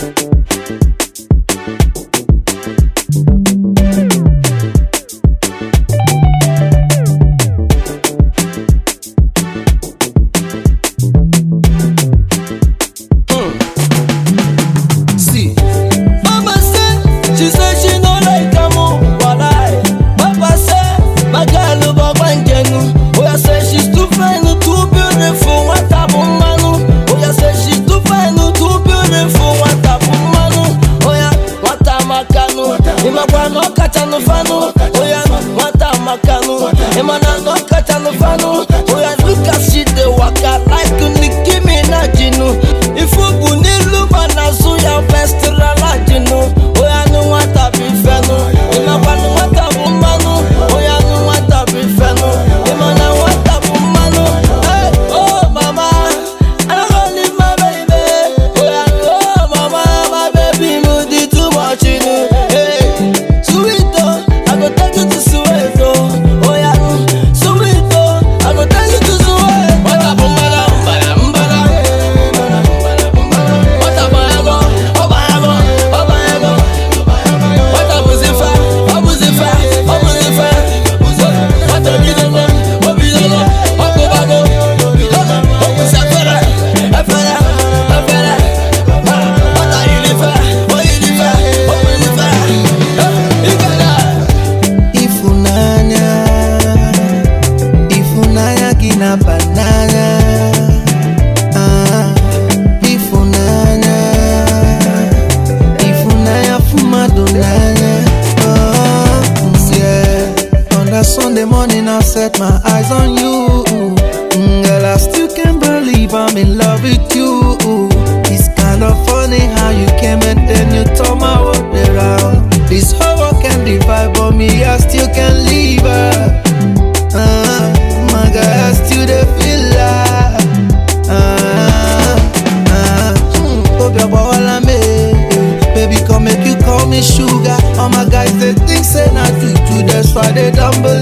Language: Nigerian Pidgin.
Sunday morning I set my eyes on you. Girl, I still can't believe I'm in love with you. It's kind of funny how you came and then you turned my world around. This whole world can divide, but me I still can't leave her. My girl, I still dey feel like. Hope your boy I made. Baby, come make you call me sugar. All my guys they think say not you, that's why they dumble.